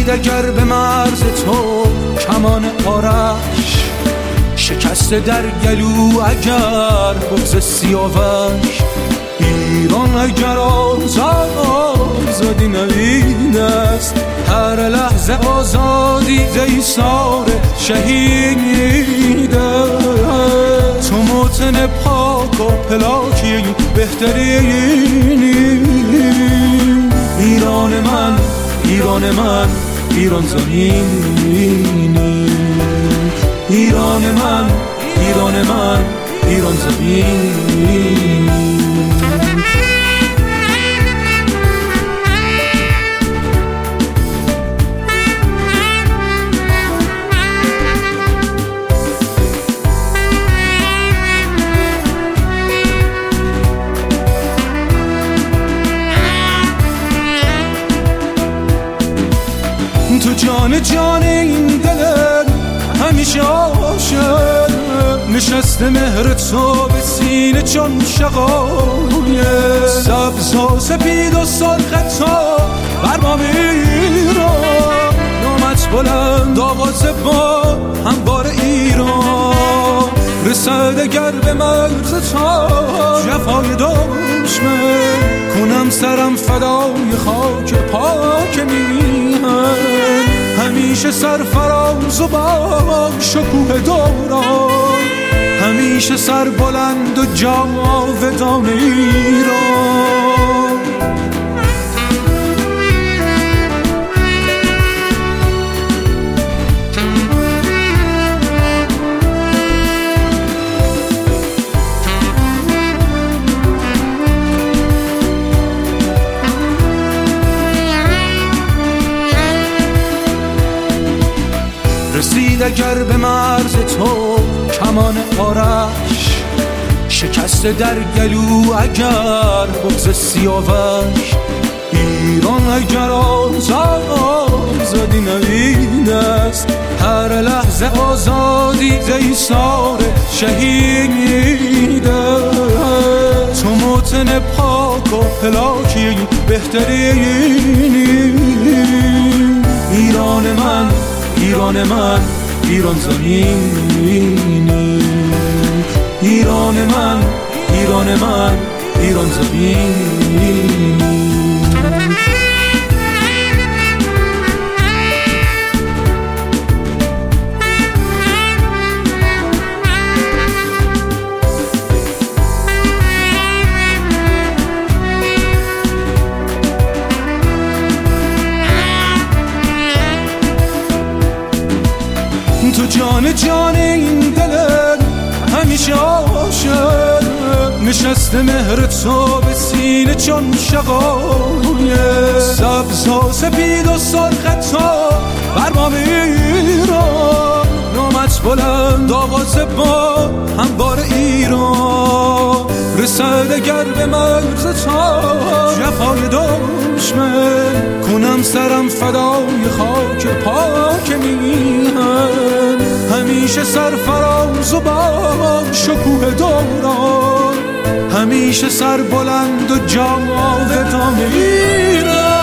رسید اگر به مرز تو کمان آرش، شکست در گلو اگر بغض سیاوش. ایران اگر آزادی نوید است، هر لحظه آزادی ایثار شهید است. تو موطن پاک و پلاکی بهترینی، ایران من، ایران من، ایران زمینی. ایران من، ایران من، ایران زمینی. تو جان این دلم همیشه عاشق، نشسته مهر تو به سینه چون شقایق. سبز و سپید و سرخ تو بر ما ایران، نامت بلند آواز با همبار ایران. رسد اگر به مرز تو جفای دشمن، کنم سرم فدای خاک پاک میهن. همیشه سرفراز و با شکوه دوران، همیشه سر بلند و جاودان ایران. رسید اگر به مرز تو کمان آرش، شکست در گلو اگر بغض سیاوش. ایران اگر آزادی نوید است، هر لحظه آزادی ایثار شهید است. تو موطن پاک و پلاکی بهترینی، ایران من، ایران من، ایران زمینی. ایران من، ایران من، ایران زمینی. تو جان این دلم همیشه عاشق، نشسته مهر تو به سینه چون شقایق. سبز و سپید و سرخ تو بر ما ایران، نامت بلند آواز با همبار ایران. رسد اگر به مرز تو جفای دشمن، کنم سرم فدای خاک پاک میهن. همیشه سرفراز و با شکوه دوران، همیشه سر بلند و جاودان ایران.